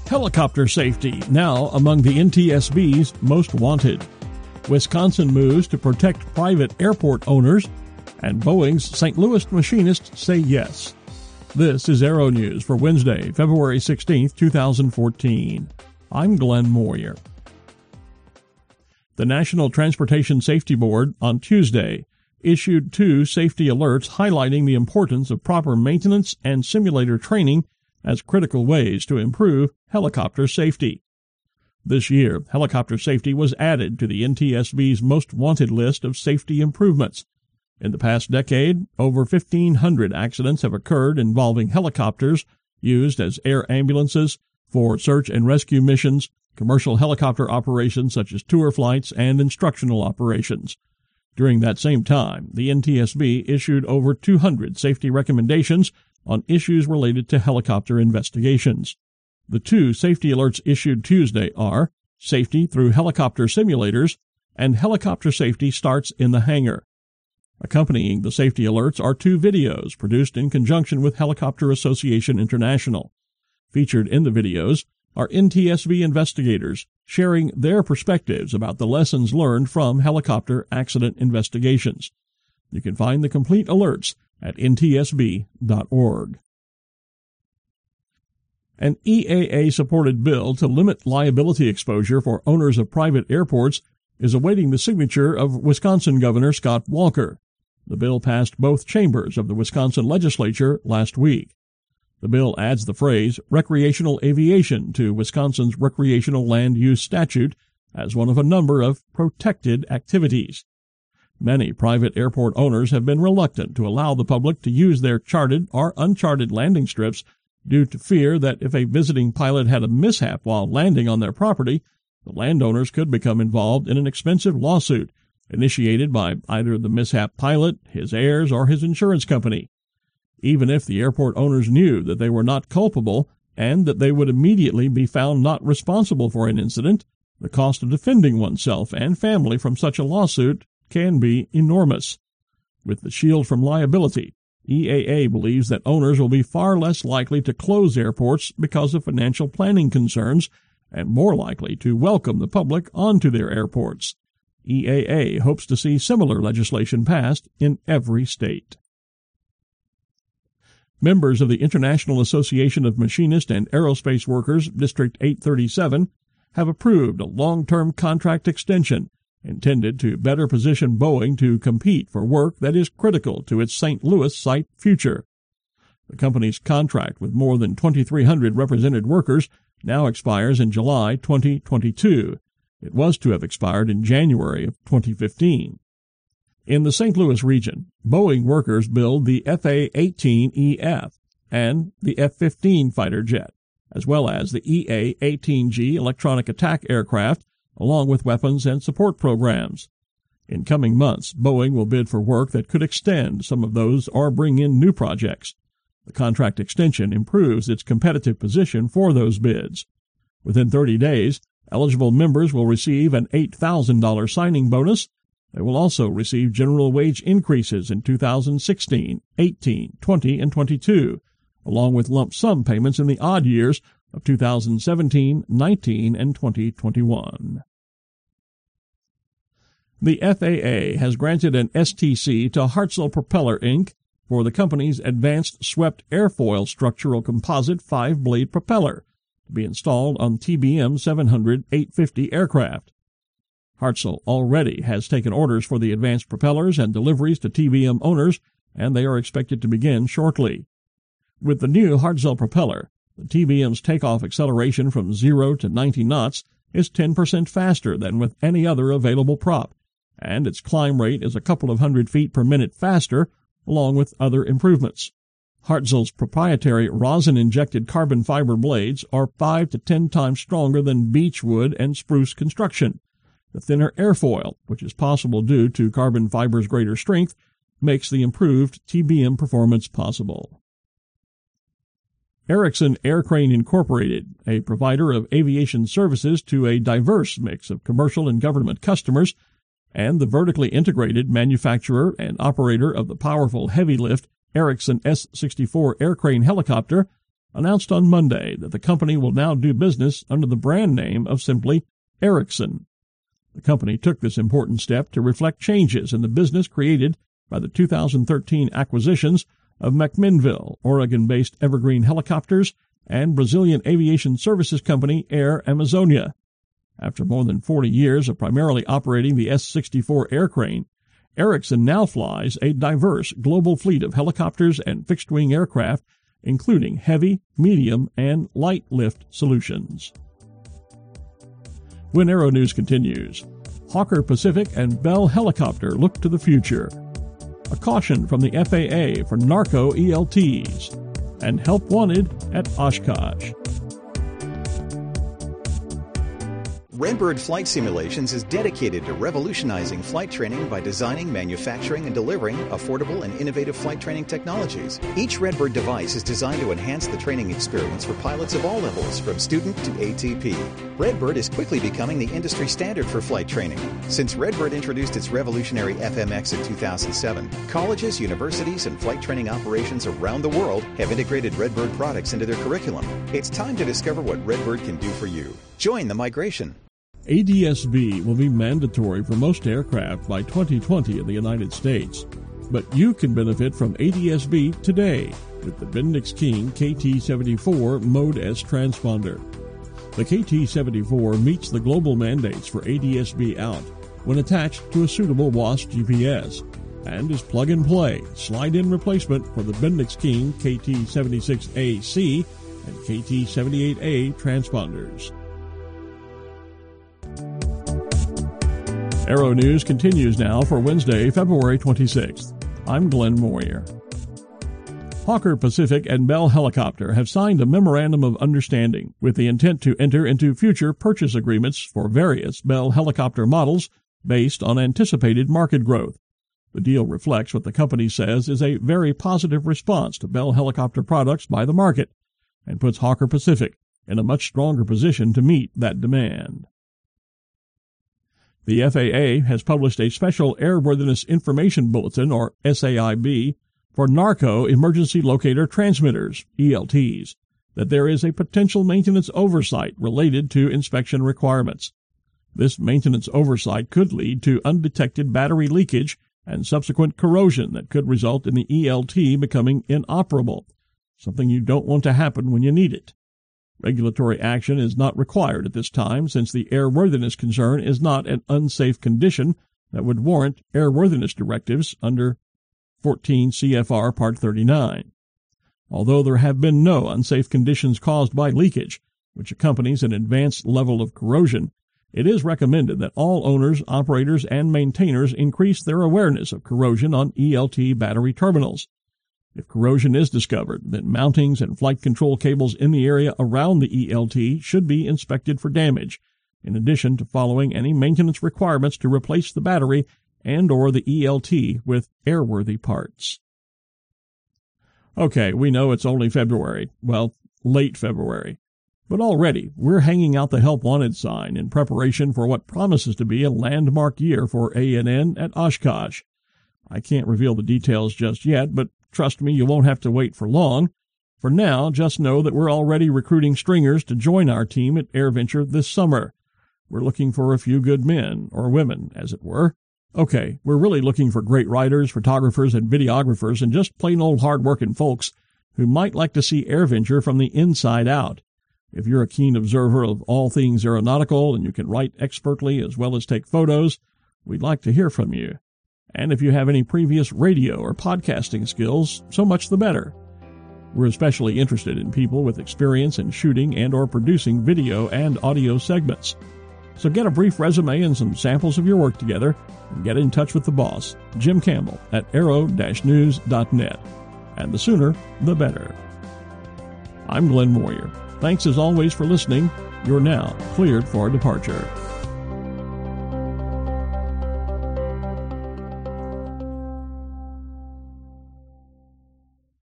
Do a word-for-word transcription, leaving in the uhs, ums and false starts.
Helicopter safety, now among the N T S B's most wanted. Wisconsin moves to protect private airport owners, and Boeing's Saint Louis machinists say yes. This is Aero News for Wednesday, February sixteenth, two thousand fourteen. I'm Glenn Moyer. The National Transportation Safety Board on Tuesday issued two safety alerts highlighting the importance of proper maintenance and simulator training as critical ways to improve helicopter safety. This year, helicopter safety was added to the N T S B's most wanted list of safety improvements. In the past decade, over fifteen hundred accidents have occurred involving helicopters used as air ambulances for search and rescue missions, commercial helicopter operations such as tour flights, and instructional operations. During that same time, the N T S B issued over two hundred safety recommendations on issues related to helicopter investigations. The two safety alerts issued Tuesday are Safety Through Helicopter Simulators and Helicopter Safety Starts in the Hangar. Accompanying the safety alerts are two videos produced in conjunction with Helicopter Association International. Featured in the videos are N T S B investigators sharing their perspectives about the lessons learned from helicopter accident investigations. You can find the complete alerts at N T S B dot org. An E A A-supported bill to limit liability exposure for owners of private airports is awaiting the signature of Wisconsin Governor Scott Walker. The bill passed both chambers of the Wisconsin legislature last week. The bill adds the phrase recreational aviation to Wisconsin's recreational land use statute as one of a number of protected activities. Many private airport owners have been reluctant to allow the public to use their charted or uncharted landing strips due to fear that if a visiting pilot had a mishap while landing on their property, the landowners could become involved in an expensive lawsuit initiated by either the mishap pilot, his heirs, or his insurance company. Even if the airport owners knew that they were not culpable and that they would immediately be found not responsible for an incident, the cost of defending oneself and family from such a lawsuit can be enormous. With the shield from liability, E A A believes that owners will be far less likely to close airports because of financial planning concerns and more likely to welcome the public onto their airports. E A A hopes to see similar legislation passed in every state. Members of the International Association of Machinist and Aerospace Workers, District eight thirty-seven, have approved a long-term contract extension intended to better position Boeing to compete for work that is critical to its Saint Louis site future. The company's contract with more than twenty-three hundred represented workers now expires in July twenty twenty-two. It was to have expired in January of twenty fifteen. In the Saint Louis region, Boeing workers build the F A eighteen E F and the F fifteen fighter jet, as well as the E A eighteen G electronic attack aircraft, along with weapons and support programs. In coming months, Boeing will bid for work that could extend some of those or bring in new projects. The contract extension improves its competitive position for those bids. Within thirty days, eligible members will receive an eight thousand dollars signing bonus. They will also receive general wage increases in two thousand sixteen, eighteen, twenty, and twenty-two, along with lump sum payments in the odd years of two thousand seventeen, nineteen, and twenty twenty-one. The F A A has granted an S T C to Hartzell Propeller Incorporated for the company's advanced swept airfoil structural composite five-blade propeller to be installed on T B M seven hundred eight fifty aircraft. Hartzell already has taken orders for the advanced propellers and deliveries to T B M owners, and they are expected to begin shortly. With the new Hartzell propeller, the T B M's takeoff acceleration from zero to ninety knots is ten percent faster than with any other available prop, and its climb rate is a couple of hundred feet per minute faster, along with other improvements. Hartzell's proprietary rosin-injected carbon fiber blades are five to ten times stronger than beechwood and spruce construction. The thinner airfoil, which is possible due to carbon fiber's greater strength, makes the improved T B M performance possible. Erickson Aircrane Incorporated, a provider of aviation services to a diverse mix of commercial and government customers, and the vertically integrated manufacturer and operator of the powerful heavy-lift Erickson S sixty-four aircrane helicopter, announced on Monday that the company will now do business under the brand name of simply Ericsson. The company took this important step to reflect changes in the business created by the two thousand thirteen acquisitions of McMinnville, Oregon-based Evergreen Helicopters, and Brazilian aviation services company Air Amazonia. After more than forty years of primarily operating the S sixty-four aircrane, Ericsson now flies a diverse global fleet of helicopters and fixed-wing aircraft, including heavy, medium, and light lift solutions. When Aero News continues, Hawker Pacific and Bell Helicopter look to the future. A caution from the F A A for narco E L Ts, and help wanted at Oshkosh. Redbird Flight Simulations is dedicated to revolutionizing flight training by designing, manufacturing, and delivering affordable and innovative flight training technologies. Each Redbird device is designed to enhance the training experience for pilots of all levels, from student to A T P. Redbird is quickly becoming the industry standard for flight training. Since Redbird introduced its revolutionary F M X in two thousand seven, colleges, universities, and flight training operations around the world have integrated Redbird products into their curriculum. It's time to discover what Redbird can do for you. Join the migration. A D S B will be mandatory for most aircraft by twenty twenty in the United States, but you can benefit from A D S B today with the Bendix King K T seventy-four Mode S transponder. The K T seventy-four meets the global mandates for A D S B out when attached to a suitable W A S G P S and is plug-and-play, slide-in replacement for the Bendix King K T seventy-six A C and K T seventy-eight A transponders. Aero News continues now for Wednesday, February twenty-sixth. I'm Glenn Moyer. Hawker Pacific and Bell Helicopter have signed a memorandum of understanding with the intent to enter into future purchase agreements for various Bell helicopter models based on anticipated market growth. The deal reflects what the company says is a very positive response to Bell helicopter products by the market and puts Hawker Pacific in a much stronger position to meet that demand. The F A A has published a Special Airworthiness Information Bulletin, or S A I B, for Narco Emergency Locator Transmitters, E L Ts, that there is a potential maintenance oversight related to inspection requirements. This maintenance oversight could lead to undetected battery leakage and subsequent corrosion that could result in the E L T becoming inoperable, something you don't want to happen when you need it. Regulatory action is not required at this time since the airworthiness concern is not an unsafe condition that would warrant airworthiness directives under fourteen C F R Part thirty-nine. Although there have been no unsafe conditions caused by leakage, which accompanies an advanced level of corrosion, it is recommended that all owners, operators, and maintainers increase their awareness of corrosion on E L T battery terminals. If corrosion is discovered, then mountings and flight control cables in the area around the E L T should be inspected for damage, in addition to following any maintenance requirements to replace the battery and or the E L T with airworthy parts. Okay, we know it's only February, well, late February, but already we're hanging out the Help Wanted sign in preparation for what promises to be a landmark year for A N N at Oshkosh. I can't reveal the details just yet, but trust me, you won't have to wait for long. For now, just know that we're already recruiting stringers to join our team at AirVenture this summer. We're looking for a few good men, or women, as it were. Okay, we're really looking for great writers, photographers, and videographers, and just plain old hard-working folks who might like to see AirVenture from the inside out. If you're a keen observer of all things aeronautical and you can write expertly as well as take photos, we'd like to hear from you. And if you have any previous radio or podcasting skills, so much the better. We're especially interested in people with experience in shooting and or producing video and audio segments. So get a brief resume and some samples of your work together and get in touch with the boss, Jim Campbell, at aero dash news dot net. And the sooner, the better. I'm Glenn Moyer. Thanks as always for listening. You're now cleared for departure.